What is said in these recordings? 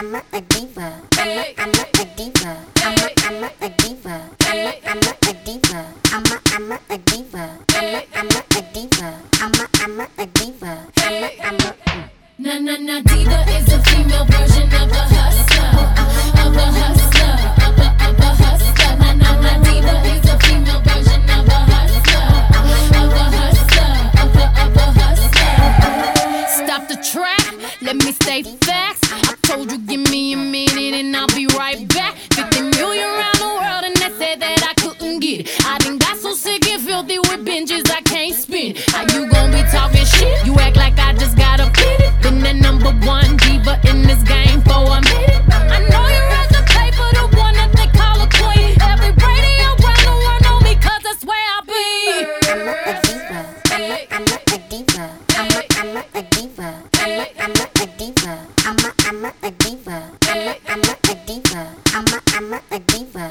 a diva. I'm a diva. I'm a diva. I'm a diva. I'm a diva. I'm a diva. I'm a diva. Na diva is a female version of a hustler, of a hustler, of a hustler. Na diva is a female version of a hustler, of a hustler, of a hustler. Stop the track, let me state facts. I told you give me a minute and I'll be right back. 50 million around the world and they said that I couldn't get it. I done got so sick and filthy with binges I can't spin. How you gon' be talking shit? You act like I just got a pity. Been the number one diva in this game for a minute. I know you read the paper, the one that they call a queen. Every radio around the world know me 'cause that's where I be. I'm a diva. I'm a diva. I'm a diva. I'm a diva. I'm a diva. I'm a diva. I'm a diva.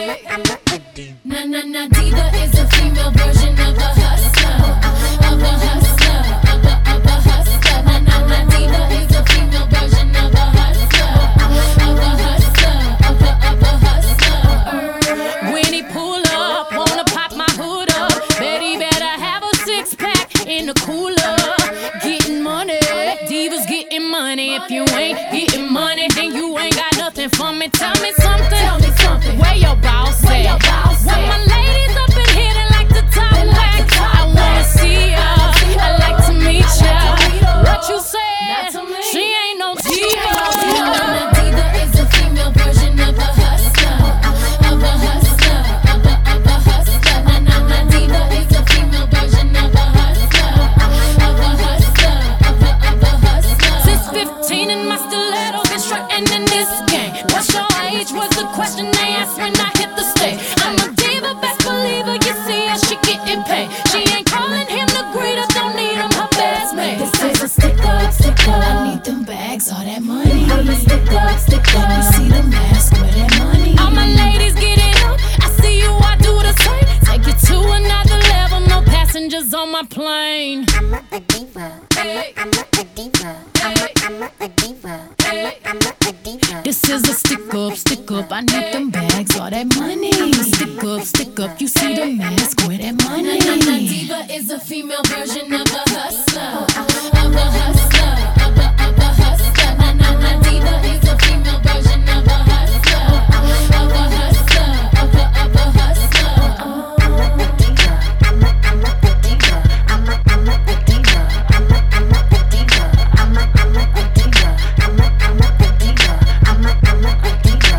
Na diva is a female version of a hustler, of a hustler, of a hustler. Na diva is a female version of a hustler, of a hustler, of a hustler. When he pull up, wanna pop my hood up. Bet he better have a 6-pack in the cooler. Getting money, divas getting money. If you ain't getting money, then you ain't got nothing for me. Tell me something. Tell me something. Where your boss at? Where my ladies up in here that like to talk back. I wanna see ya. I like to meet ya. What you said? She ain't no diva. Na diva is a female version of a hustler, of a hustler, of a hustler. Na diva is a female version of a hustler, of a hustler, of a hustler. Since 15 in my stiletto, been strutting in this game. What's your age was the question they asked when I hit the stage. I'm a diva, best believer, you see her, she getting paid. She ain't calling him the greeter, don't need him, her best mate. This is a stick up, I need them bags, all that money. I'm a stick up, you see the mask with that money. All my ladies get it up, I see you, I do the same. Take it to another level, no passengers on my plane. I'm a diva. I'm a diva. I'm a diva. I'm a diva. This is a stick up, I need them bags, all that money. Stick up, you see the mask with that money. Na diva is a female version of a hustler, of a hustler, of a hustler. Na diva is a female version of a hustler, of a hustler, of a hustler. I'm a diva. I'm a diva. I'm a diva. I'm a diva. I'm a diva. I'm a diva. I'm a diva.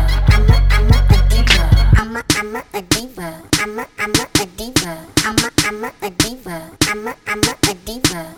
I'm a diva. I'm a diva. I'm a diva. I'm a diva. I'm a diva.